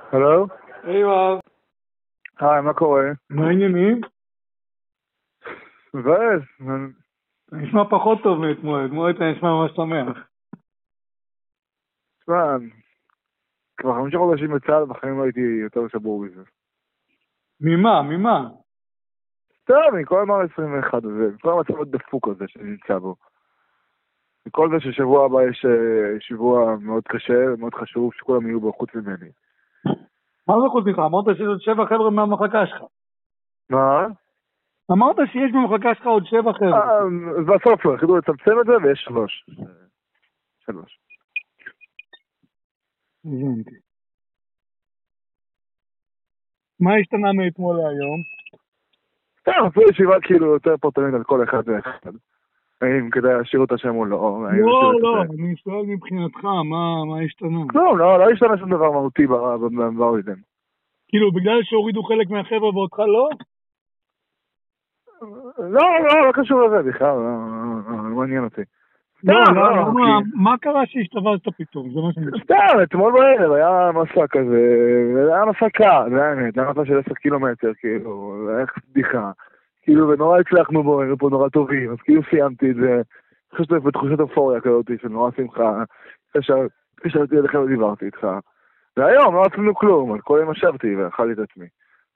הלו? היי יואב, היי, מה קורה? מה העניינים? מבאס. אתה נשמע פחות טוב מאתמול, אתמול אתה נשמע ממש שמח. תשמע, כבר 5 חודשים בצה"ל, בחיים לא הייתי יותר שבור מזה. ממה? סתם, מכל המר 21 הזה, מכל המצב הדפוק הזה שאני נמצא בו. מכל זה ששבוע הבא יש שבוע מאוד קשה, מאוד חשוב, שכולם יהיו בו חוץ ממני. מה זה חוץ ממך? אמרת שיש עוד 7 חבר'ה מהמחלקה שלך. מה? אמרת שיש במחלקה שלך עוד 7 חבר'ה. בסוף לא, החליטו לצמצם את זה ויש 3. 3. הבנתי. מה השתנה מאתמול להיום? סתם, עשו ישיבה כאילו יותר פרטנית על כל אחד ואחד. האם כדאי להשאיר אותה שם או לא? לא, אני שואל מבחינתך, מה השתנה? לא השתנה שום דבר מהותי באוידן. כאילו, בגלל שהורידו חלק מהחבר'ה ואותך לא? לא קשור לזה בכלל, לא מעניין אותי. מה קרה שהשתבזת פתאום? זה מה שאני חושב. סתם, אתמול בערב היה מסע כזה, היה מסע קל, זה האמת, היה מסע של 10 קילומטר, כאילו, זה היה בדיחה. כאילו, ונורא הצלחנו בו, היינו פה נורא טובים, אז כאילו סיימתי את זה, חשבתי בתחושת אופוריה כזאת, של נורא שמחה, התקשרתי אליכם ודיברתי איתך. והיום לא עשינו כלום, אז כל יום ישבתי ואכלתי את עצמי.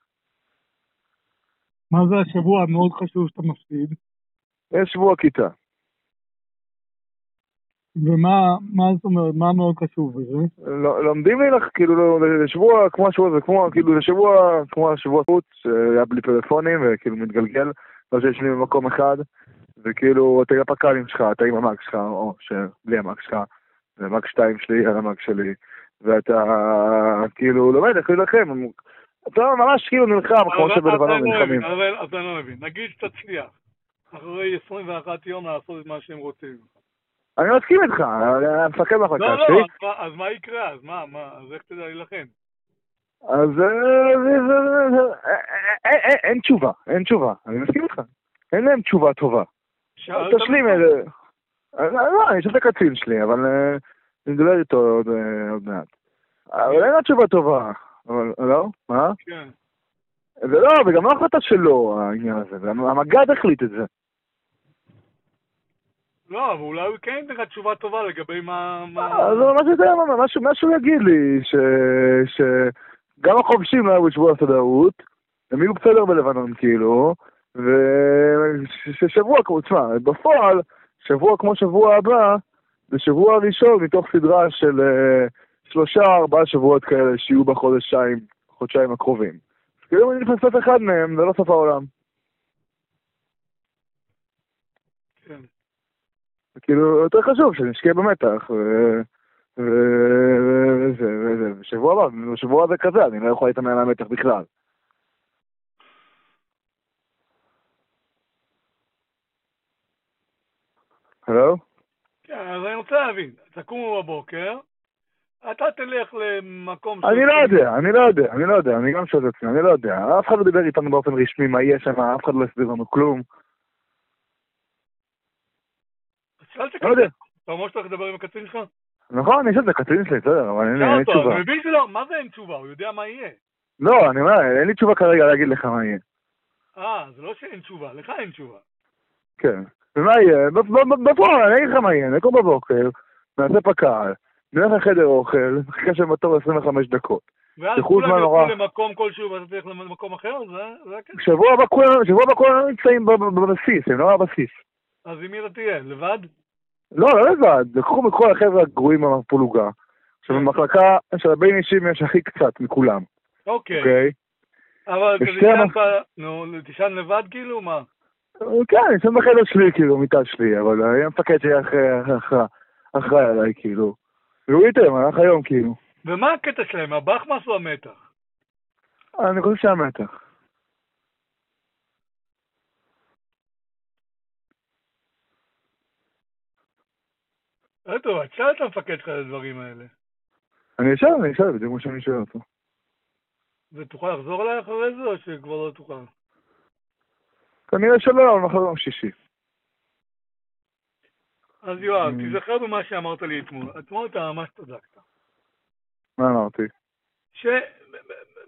מה זה השבוע המאוד חשוב שאתה מפסיד? יש שבוע כיתה. ומה זאת אומרת, מה מאוד חשוב בזה? לומדים לי לך, כאילו, לשבוע כמו השבוע, זה כמו, כאילו, לשבוע כמו השבוע חוץ, שהיה בלי פלאפונים וכאילו מתגלגל, לא שיש לי במקום אחד, וכאילו, אתה עם הפקלים שלך, אתה עם המאג שלך, או שבלי המאג שלך, זה המאג 2 שלי על המאג שלי, ואתה כאילו לומד איך להילחם, אתה ממש כאילו נלחם, כמו שבלבנון נלחמים. אבל אתה לא מבין, נגיד שתצליח, אחרי 21 יום לעשות את מה שהם רוצים. אני מסכים איתך, המפקד מחלקה שלי. לא, אז מה יקרה? אז אז איך תדע להילחם? אז אין תשובה, אני מסכים איתך. אין להם תשובה טובה. תשלים את זה. לא, אני חושב את הקצין שלי, אבל אני מדבר איתו עוד מעט. אבל אין לה תשובה טובה. אבל לא? מה? כן. זה לא, וגם לא החלטה שלו העניין הזה, המג"ד החליט את זה. לא, אבל אולי הוא כן ייתן לך תשובה טובה לגבי מה... משהו יגיד לי, שגם החובשים לא היו בשבוע הסדרות, הם יהיו בסדר בלבנון כאילו, וששבוע כמו, תשמע, בפועל, שבוע כמו שבוע הבא, זה שבוע ראשון מתוך סדרה של 3-4 שבועות כאלה שיהיו בחודשיים הקרובים. אז כאילו אם אני נפסת אחד מהם, זה לא סוף העולם. כן. כאילו, יותר חשוב שנשקיע במתח, ושבוע הזה כזה, אני לא יכול להתאמן על המתח בכלל. הלו? כן, אז אני רוצה להבין, תקומו בבוקר, אתה תלך למקום... אני לא יודע, אני גם שואל את עצמי, אני לא יודע. אף אחד לא דיבר איתנו באופן רשמי מה יהיה שם, אף אחד לא הסביר לנו כלום. לא יודע. אתה אומר שאתה לדבר עם הקצין שלך? נכון, יש את זה, קצין שלי, בסדר, אבל אין לי תשובה. אני מבין שלא, מה זה אין תשובה? הוא יודע מה יהיה. לא, אני אומר, אין לי תשובה כרגע להגיד לך מה יהיה. זה לא שאין תשובה, לך אין תשובה. כן. ומה יהיה? בפועל, אני אגיד לך מה יהיה, נקום בבוקר, נעשה פק"ל, נלך לחדר אוכל, נחכה שם בתור 25 דקות. ואז כולם יוצאו למקום כלשהו ואתה צריך למקום אחר? זה הכסף. שבוע הבא כולם נמצאים בבסיס, הם לא בבסיס. אז עם מי אתה תהיה? לבד? לא לבד, לקחו מכל החבר'ה הגרועים בפלוגה. עכשיו במחלקה של הבין אישים יש הכי קצת מכולם. אוקיי. אבל תישן לבד כאילו? מה? כן, אני אשן בחדר שלי כאילו, מיטה שלי, אבל היה מפקד שהיה אחראי עליי כאילו. והוא איתם, הלך היום כאילו. ומה הקטע שלהם? הבחמאס או המתח? אני חושב שהמתח. טוב, תשאל את המפקד שלך על הדברים האלה. אני אשאל, בדיוק כמו שאני שואל אותו. ותוכל לחזור אליי אחרי זה או שכבר לא תוכל? כנראה שלא, אבל מחר יום שישי. אז יואב, תזכר במה שאמרת לי אתמול. אתמול אתה ממש צדקת. מה אמרתי?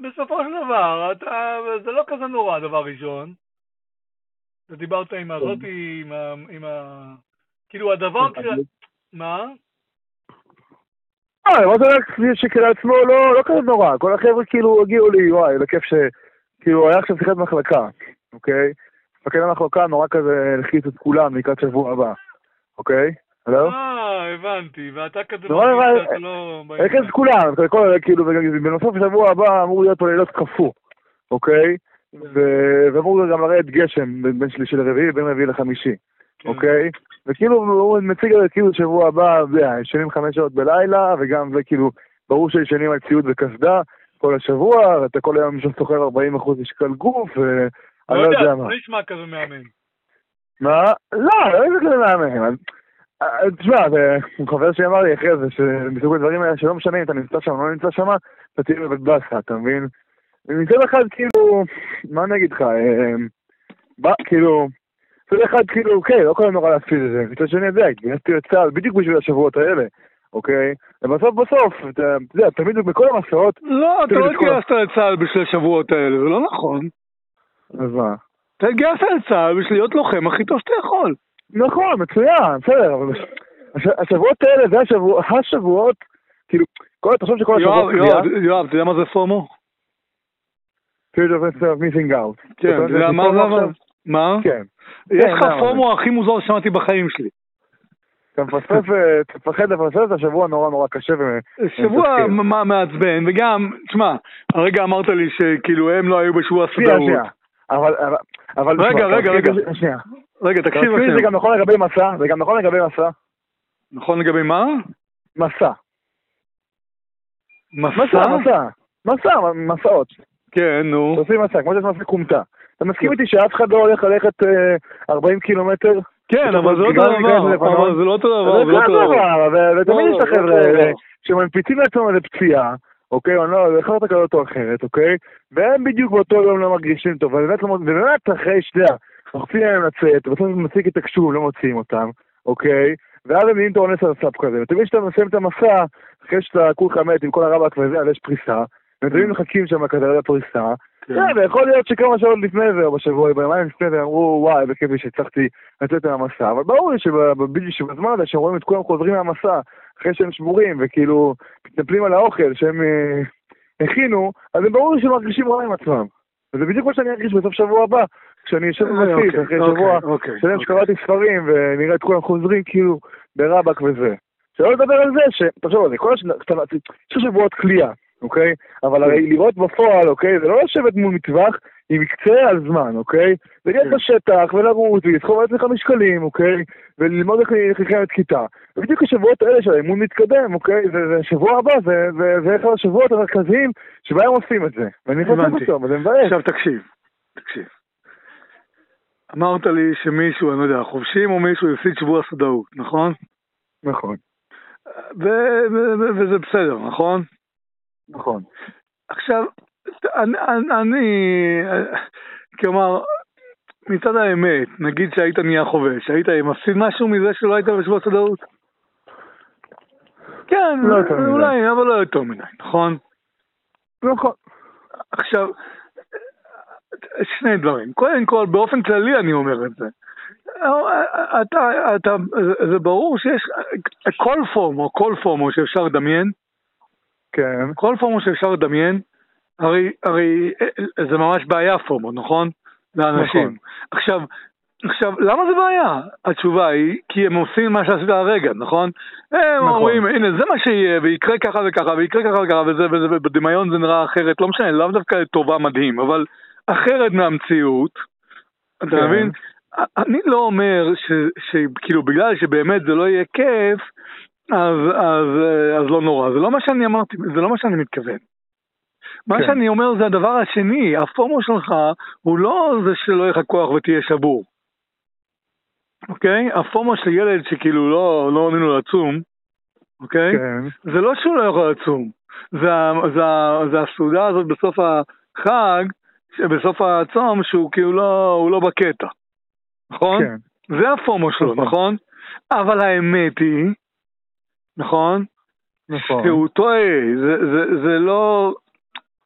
בסופו של דבר, זה לא כזה נורא, דבר ראשון. אתה דיברת עם הזאתי, עם כאילו הדבר מה? מה זה רק שכלעצמו לא כזה נורא, כל החבר'ה כאילו הגיעו לי, וואי, לכיף שכאילו היה עכשיו שיחת מחלקה, אוקיי? מפקד המחלקה נורא כזה לחיץ את כולם לקראת שבוע הבא, אוקיי? הלו? הבנתי, ואתה כזה שאתה לא... איך את כולם, כאילו, בנוסף שבוע הבא אמור להיות פה לילות קפוא, אוקיי? ואמור גם לרדת גשם בין שלישי לרביעי, בין רביעי לחמישי, אוקיי? וכאילו הוא מציג על כאילו שבוע הבא, ישנים 5 שעות בלילה, וגם זה כאילו, ברור שישנים על ציוד וקסדה כל השבוע, ואתה כל היום שסוחר 40% משקל גוף, לא יודע מה. לא נשמע כזה מאמן. מה? לא איזה כזה מאמן. תשמע, הוא חבר שאמר לי אחרי זה, שמסוג הדברים האלה שלא משנה אם אתה נמצא שם או לא נמצא שם, אתה תהיה בבית בסה, אתה מבין? מצד אחד כאילו, מה אני אגיד לך, כאילו, מצד אחד כאילו, אוקיי, לא כל נורא להפסיד את זה, מצד שני את זה, גייסתי לצה"ל בדיוק בשביל השבועות האלה, אוקיי? ובסוף, אתה יודע, תמיד בכל המסעות... לא, אתה לא גייסת לצה"ל בשביל השבועות האלה, זה לא נכון. אז מה? אתה גייסת לצה"ל בשביל להיות לוחם הכי טוב שאתה יכול. נכון, מצוין, בסדר, אבל השבועות האלה זה השבועות, כאילו, תחשוב שכל השבועות... יואב, אתה יודע מה זה פומו? Fear of missing out. כן, אתה יודע מה זה אבל? מה? כן. יש לך פומו הכי מוזר ששמעתי בחיים שלי. אתה מפחד לפרסם את השבוע נורא קשה. שבוע מעצבן, וגם, תשמע, הרגע אמרת לי שכאילו הם לא היו בשבוע סדרות. שנייה, אבל... רגע, תקשיב. זה גם נכון לגבי מסע, נכון לגבי מה? מסע. מסעות. כן, נו. עושים מסע, כמו שיש מסע קומטה. אתה מסכים איתי שאף אחד לא הולך ללכת 40 קילומטר? כן, אבל זה לא אותו דבר. ותמיד יש את החבר'ה האלה שמנפיצים לעצמם איזה פציעה, אוקיי, או לא, זה חלטה כזאת או אחרת, אוקיי? והם בדיוק באותו יום לא מרגישים טוב, ובאמת אחרי שתיה, מחפים להם לצאת, ובסוף הם מציג את הקשוב, לא מוציאים אותם, אוקיי? ואז הם נהיים תאונס על הסאפ כזה, ותמיד שאתה מסיים את המסע, אחרי שאתה כולך מת עם כל הרבק וזה, אז יש פריסה, ותמיד מחכים שם כזה על הפריסה, ויכול להיות שכמה שעות לפני זה, או בשבוע, ביומיים לפני זה, אמרו, וואי, בכיף שהצלחתי לצאת מהמסע, אבל ברור לי שבזמן הזה שהם רואים את כולם חוזרים מהמסע, אחרי שהם שבורים, וכאילו מתנפלים על האוכל שהם הכינו, אז הם ברור לי שהם מרגישים רע עם עצמם. וזה בדיוק מה שאני ארגיש בסוף שבוע הבא, כשאני יושב במסיס, אחרי שבוע, שלם שקראתי ספרים, ונראה את כולם חוזרים כאילו ברבק וזה. שלא לדבר על זה, שתחשוב על זה, כל שבועות קליעה, אוקיי? אבל הרי לראות בפועל, אוקיי? זה לא לשבת מול מטווח עם מקצה על זמן, אוקיי? ולהיות בשטח ולרוץ ולסחוב לעצמך משקלים, אוקיי? וללמוד איך להיכנס כיתה. ובדיוק השבועות האלה של האימון מתקדם, אוקיי? זה שבוע הבא, זה אחד השבועות המרכזיים שבהם עושים את זה. ואני חושב אותו, וזה מבאס. עכשיו תקשיב. אמרת לי שמישהו, אני לא יודע, חובשים או מישהו יפסיד שבוע סודאות, נכון? נכון. וזה בסדר, נכון? נכון. עכשיו, אני, כלומר, מצד האמת, נגיד שהיית נהיה חובש, היית מפסיד משהו מזה שלא היית בשבוע סודאות? כן, אולי, אבל לא יותר מדי, נכון? נכון. עכשיו, שני דברים. קודם כל, באופן כללי אני אומר את זה. זה ברור שיש כל פורמו שאפשר לדמיין, כן. כל פורמו שאפשר לדמיין, הרי זה ממש בעיה פורמו, נכון? לאנשים. נכון. עכשיו, למה זה בעיה? התשובה היא, כי הם עושים מה שעשית הרגע, נכון? הם אומרים, הנה, זה מה שיהיה, ויקרה ככה וככה, ויקרה ככה וככה, וזה, בדמיון זה נראה אחרת, לא משנה, לאו דווקא טובה מדהים, אבל אחרת מהמציאות, אתה מבין? אני לא אומר שכאילו בגלל שבאמת זה לא יהיה כיף, אז לא נורא. זה לא מה שאני אמרתי, זה לא מה שאני מתכוון. מה שאני אומר זה הדבר השני, הפורמו שלך הוא לא זה שלא יהיה לך כוח ותהיה שבור. אוקיי? הפורמו של ילד שכאילו לא עונים לו לצום, אוקיי? זה לא שהוא לא יכול לצום. זה הסעודה הזאת בסוף החג, בסוף הצום, שהוא כאילו לא בקטע. נכון? זה הפורמו שלו, נכון? אבל האמת היא, נכון? שהוא טועה, זה לא,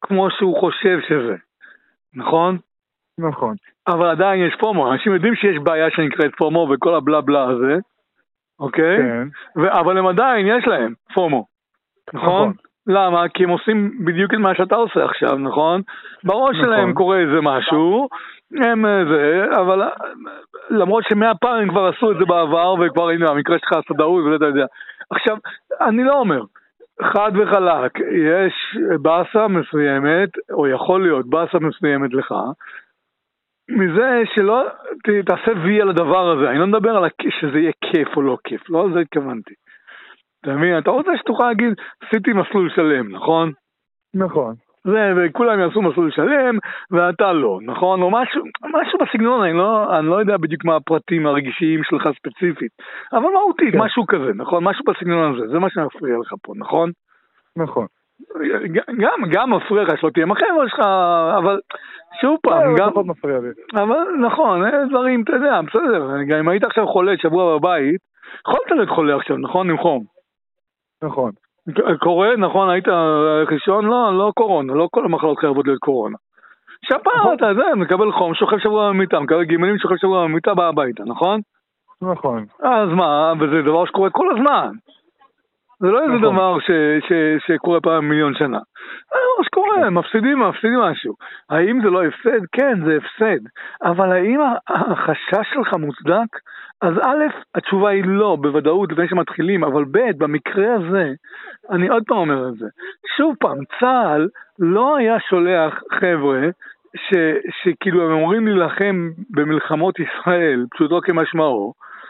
כמו שהוא חושב שזה, נכון? נכון. אבל עדיין יש פומו, אנשים יודעים שיש בעיה שנקראת פומו וכל הבלה בלה הזה, אוקיי? כן. אבל הם עדיין יש להם פומו, נכון? למה? כי הם עושים בדיוק את מה שאתה עושה עכשיו, נכון? בראש שלהם קורה איזה משהו, הם זה, אבל למרות ש100 פעם הם כבר עשו את זה בעבר, וכבר הנה, המקרה שלך הסדרות, וזה אתה יודע. עכשיו, אני לא אומר, חד וחלק, יש באסה מסוימת, או יכול להיות באסה מסוימת לך, מזה שלא תעשה וי על הדבר הזה, אני לא מדבר על שזה יהיה כיף או לא כיף, לא על זה התכוונתי. אתה מבין? אתה רוצה שתוכל להגיד, עשיתי מסלול שלם, נכון? נכון. זה, וכולם יעשו מסלול שלם, ואתה לא, נכון? או משהו בסגנון, אני לא יודע בדיוק מה הפרטים הרגישיים שלך ספציפית, אבל מהותית, כן. משהו כזה, נכון? משהו בסגנון הזה, זה מה שמפריע לך פה, נכון? נכון. גם מפריע לך שלא תהיה מחבר שלך, אבל שוב פעם, גם... מפריע לי. אבל נכון, דברים, אתה יודע, בסדר, גם אם היית עכשיו חולה שבוע בבית, יכולת להיות חולה עכשיו, נכון? עם חום. נכון. קורה, נכון, היית ראשון, לא קורונה, לא כל המחלות חייבות להיות קורונה. שפעת, אתה יודע, מקבל חום, שוכב שבוע במיטה, מקבל גימלים, שוכב שבוע במיטה, בא הביתה, נכון? נכון. אז מה, וזה דבר שקורה כל הזמן. זה לא איזה דבר שקורה פעם מיליון שנה. זה דבר שקורה, מפסידים משהו. האם זה לא הפסד? כן, זה הפסד. אבל האם החשש שלך מוצדק? אז א', התשובה היא לא, בוודאות, לפני שמתחילים, אבל ב', במקרה הזה, אני עוד פעם אומר את זה. שוב פעם, צה"ל לא היה שולח חבר'ה, שכאילו הם אומרים להילחם במלחמות ישראל, פשוטו כמשמעו,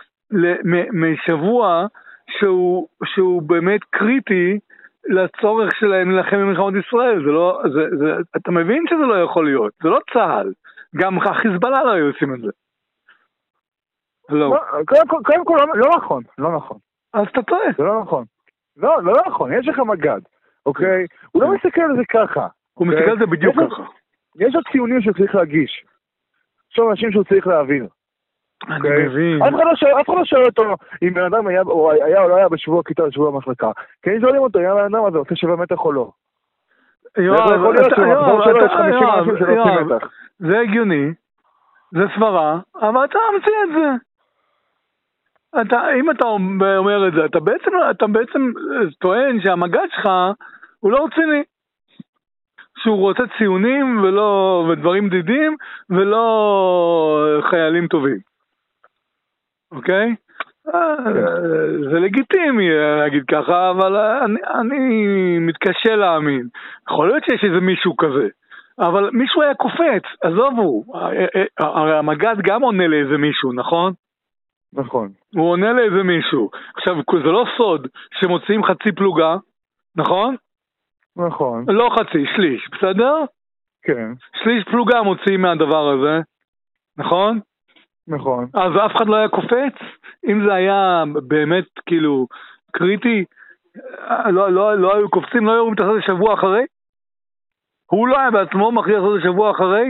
משבוע שהוא באמת קריטי לצורך שלהם להילחם במלחמות ישראל. זה לא, אתה מבין שזה לא יכול להיות, זה לא צה"ל, גם החיזבאללה לא היו עושים את זה. לא. קודם כל, לא נכון. אז אתה טועה. זה לא נכון. לא נכון, יש לך מג"ד, אוקיי? הוא לא מסתכל על זה ככה. הוא מסתכל על זה בדיוק ככה. יש לו ציונים שהוא צריך להגיש. יש לו אנשים שהוא צריך להעביר. אני מבין. אף אחד לא שואל אותו אם בן אדם היה או לא היה בשבוע כיתה או בשבוע מחלקה. כי אני שואלים אותו, אם בן אדם הזה עושה 7 מטר או לא. זה הגיוני, זה סברה, אבל אתה מציע את זה. אם אתה אומר את זה, אתה בעצם טוען שהמג"ד שלך הוא לא רציני. שהוא רוצה ציונים ודברים דידים ולא חיילים טובים. אוקיי? זה לגיטימי להגיד ככה, אבל אני מתקשה להאמין. יכול להיות שיש איזה מישהו כזה, אבל מישהו היה קופץ, עזובו. הרי המג"ד גם עונה לאיזה מישהו, נכון? נכון. הוא עונה לאיזה מישהו. עכשיו, זה לא סוד שמוציאים חצי פלוגה, נכון? נכון. לא חצי, שליש, בסדר? כן. שליש פלוגה מוציאים מהדבר הזה, נכון? נכון. אז אף אחד לא היה קופץ? אם זה היה באמת כאילו קריטי, לא היו קופצים, לא היו מתעשות לשבוע אחרי? הוא לא היה בעצמו מכריח לעשות לשבוע אחרי?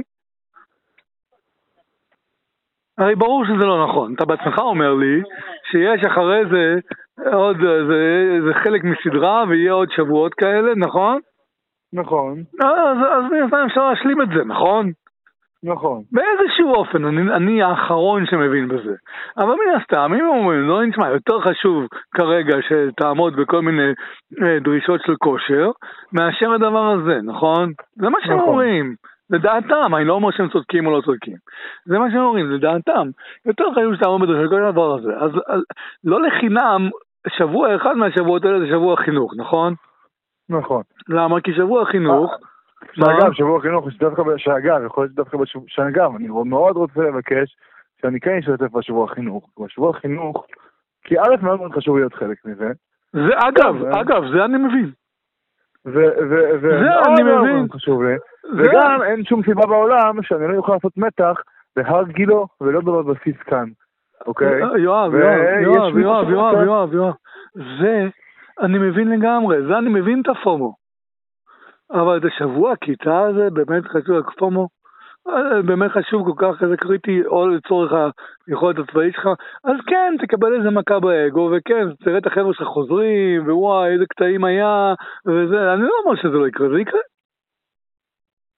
הרי ברור שזה לא נכון. אתה בעצמך אומר לי שיש אחרי זה עוד זה חלק מסדרה ויהיה עוד שבועות כאלה, נכון? נכון. אז אפשר להשלים את זה, נכון? נכון. באיזשהו אופן, אני האחרון שמבין בזה. אבל מן הסתם, אם אומרים, לא נשמע, יותר חשוב כרגע שתעמוד בכל מיני דרישות של כושר, מאשר הדבר הזה, נכון? זה מה שהם אומרים. לדעתם, אני לא אומר שהם צודקים או לא צודקים. זה מה שהם אומרים, לדעתם. יותר חשוב שתעמוד בדרישות כל הדבר הזה. אז לא לחינם, שבוע אחד מהשבועות האלה זה שבוע חינוך, נכון? נכון. למה? כי שבוע חינוך... שאגב, שבוע חינוך, יכול להיות דווקא שאגב, אני מאוד רוצה לבקש שאני כן אשתתף בשבוע חינוך. בשבוע חינוך, כי א' מאוד מאוד חשוב להיות חלק מזה. זה אגב, זה אני מבין. זה אני מבין. חשוב לי. וגם אין שום סיבה בעולם שאני לא יוכל לעשות מתח בהר גילו ולא בבסיס כאן. אוקיי? יואב. זה אני מבין לגמרי, זה אני מבין את הפומו. אבל את השבוע כיתה הזה באמת חשוב לקפומו, באמת חשוב כל כך, זה קריטי או לצורך היכולת הצבאית שלך, אז כן, תקבל איזה מכה באגו, וכן, תראה את החבר'ה שלך חוזרים, ווואי, איזה קטעים היה, וזה, אני לא אומר שזה לא יקרה, זה יקרה.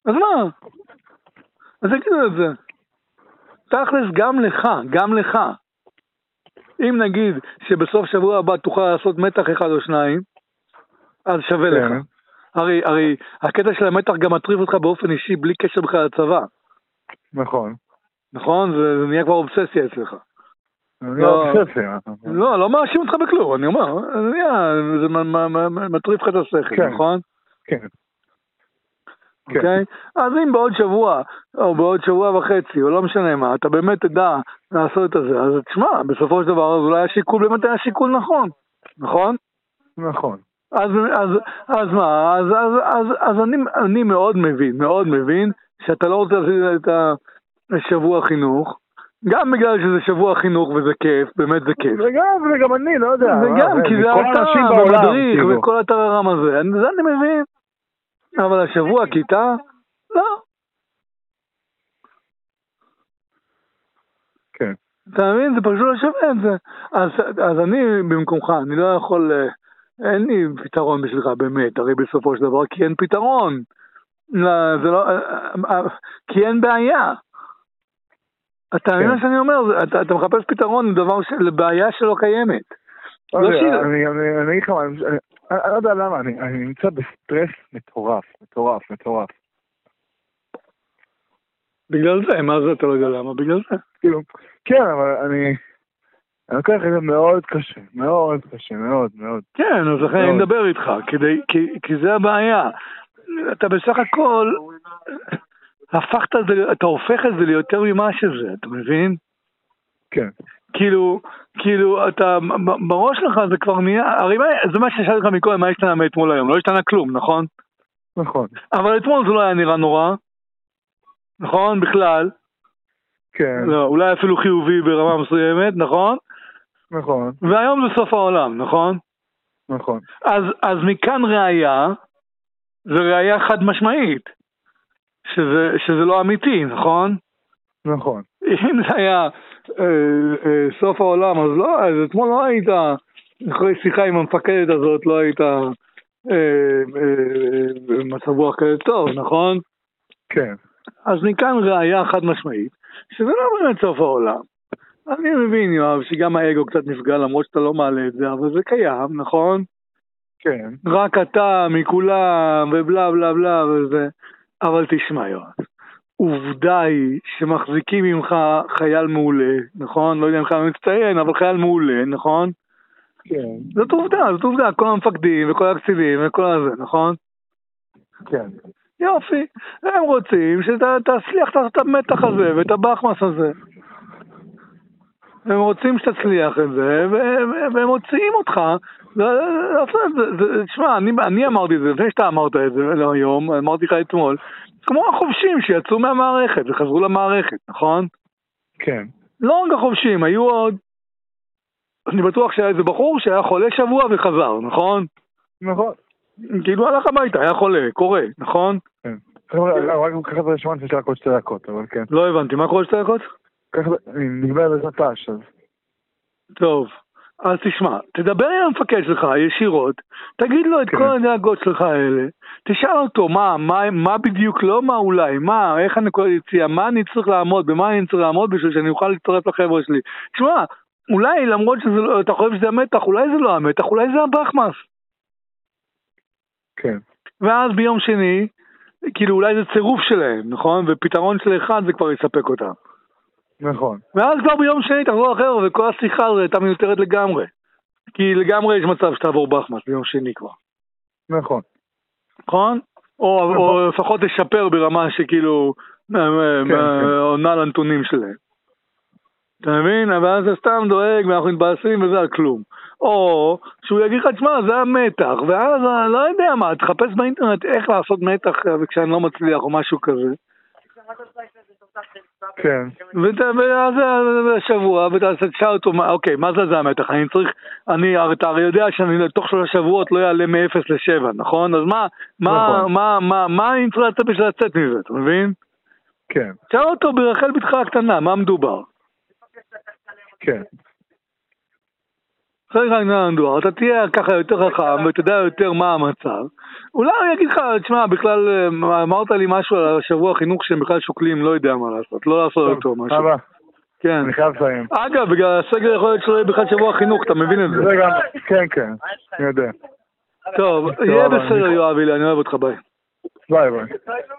אז מה? אז תגידו את זה. תכלס גם לך. אם נגיד שבסוף שבוע הבא תוכל לעשות מתח אחד או שניים, אז שווה לך. הרי הקטע של המתח גם מטריף אותך באופן אישי בלי קשר בכלל לצבא. נכון? זה נהיה כבר אובססיה אצלך. לא מאשים אותך בכלום, אני אומר, זה מטריף לך את השכל, נכון? כן. אוקיי? אז אם בעוד שבוע, או בעוד שבוע וחצי, או לא משנה מה, אתה באמת תדע לעשות את זה, אז תשמע, בסופו של דבר, אז אולי השיקול באמת היה שיקול נכון, נכון? נכון. אז מה, אז אני מאוד מבין, שאתה לא רוצה לעשות את השבוע חינוך, גם בגלל שזה שבוע חינוך וזה כיף, באמת זה כיף. וגם אני, לא יודע. וגם, כי זה אתה, במדריך, וכל הטררם הזה, זה אני מבין. אבל השבוע כיתה, לא. כן. אתה מבין? זה פשוט לא שווה את זה. אז אני במקומך, אני לא יכול, אין לי פתרון בשבילך באמת, הרי בסופו של דבר, כי אין פתרון. לא, זה לא, כי אין בעיה. אתה מבין מה שאני אומר? אתה מחפש פתרון לבעיה שלא קיימת. אני אגיד לך מה, אני לא יודע למה, אני נמצא בסטרס מטורף. בגלל זה, מה זה אתה לא יודע למה? בגלל זה. כאילו, כן, אבל אני לוקח את זה מאוד קשה, מאוד. כן, אז לכן אני מדבר איתך, כי זה הבעיה. אתה בסך הכל, אתה הופך את זה ליותר ממה שזה, אתה מבין? כן. כאילו, אתה, בראש לך זה כבר נהיה, הרי זה מה ששאלתי לך מקודם, מה השתנה מאתמול היום? לא השתנה כלום, נכון? נכון. אבל אתמול זה לא היה נראה נורא, נכון? בכלל. כן. לא, אולי אפילו חיובי ברמה מסוימת, נכון? נכון. והיום זה סוף העולם, נכון? נכון. אז מכאן ראיה, זה ראיה חד משמעית, שזה לא אמיתי, נכון? נכון. אם זה היה סוף העולם, אז לא, אז אתמול לא היית, אחרי שיחה עם המפקדת הזאת, לא היית במצב רוח כזה טוב, נכון? כן. אז מכאן ראיה חד משמעית, שזה לא באמת סוף העולם. אני מבין, יואב, שגם האגו קצת נפגע, למרות שאתה לא מעלה את זה, אבל זה קיים, נכון? כן. רק אתה מכולם, ובלה בלה בלה וזה. אבל תשמע, יואב, עובדה היא שמחזיקים ממך חייל מעולה, נכון? לא יודע אם חייל מצטיין, אבל חייל מעולה, נכון? כן. זאת עובדה, כל המפקדים וכל הקצינים וכל הזה, נכון? כן. יופי, הם רוצים שתצליח את המתח הזה ואת הבחמס הזה. הם רוצים שתצליח את זה, והם מוציאים אותך. תשמע, אני אמרתי את זה, לפני שאתה אמרת את זה, לא היום, אמרתי לך אתמול, כמו החובשים שיצאו מהמערכת וחזרו למערכת, נכון? כן. לא רק החובשים, היו עוד, אני בטוח שהיה איזה בחור שהיה חולה שבוע וחזר, נכון? נכון. כאילו הלך הביתה, היה חולה, קורה, נכון? כן. רק ככה זה רשמן שיש רק עוד 2 דקות, אבל כן. לא הבנתי, מה קורה 2 דקות? ככה, נגבר לזה פש, אז... טוב, אז תשמע, תדבר עם המפקד שלך ישירות, תגיד לו את כל הדאגות שלך האלה, תשאל אותו מה בדיוק, לא מה אולי, איך הנקודת יציאה, מה אני צריך לעמוד, במה אני צריך לעמוד בשביל שאני אוכל להצטרף לחבר'ה שלי. תשמע, אולי למרות שאתה חושב שזה המתח, אולי זה לא המתח, אולי זה הבחמס. כן. ואז ביום שני, כאילו אולי זה צירוף שלהם, נכון? ופתרון של אחד זה כבר יספק אותם. נכון. ואז כבר ביום שני תחזור אחר, וכל השיחה הזו הייתה מיותרת לגמרי. כי לגמרי יש מצב שתעבור בחמאס ביום שני כבר. נכון. נכון? או לפחות תשפר ברמה שכאילו עונה לנתונים שלהם. אתה מבין? אבל אז זה סתם דואג ואנחנו מתבאסים וזה על כלום. או שהוא יגיד לך, תשמע, זה המתח, ואז אני לא יודע מה, תחפש באינטרנט איך לעשות מתח כשאני לא מצליח או משהו כזה. כן. ואז השבוע, ותשאל אותו, אוקיי, מה זה המתח? אתה הרי יודע שאני לתוך 3 שבועות לא יעלה מ-0 ל-7, נכון? אז מה אני צריך לצאת בשביל לצאת מזה, אתה מבין? כן. תשאל אותו ברחל בתך הקטנה, מה מדובר? כן. אתה תהיה ככה יותר חכם ותדע יותר מה המצב. אולי הוא יגיד לך, תשמע, בכלל אמרת לי משהו על השבוע החינוך שהם בכלל שוקלים, לא יודע מה לעשות, לא לעשות אותו משהו. כן. אני חייב לסיים. אגב, בגלל הסגר יכול להיות שלא יהיה בכלל שבוע החינוך, אתה מבין את זה? כן, כן, אני יודע. טוב, יהיה בסדר יואב, אני אוהב אותך, ביי. ביי ביי.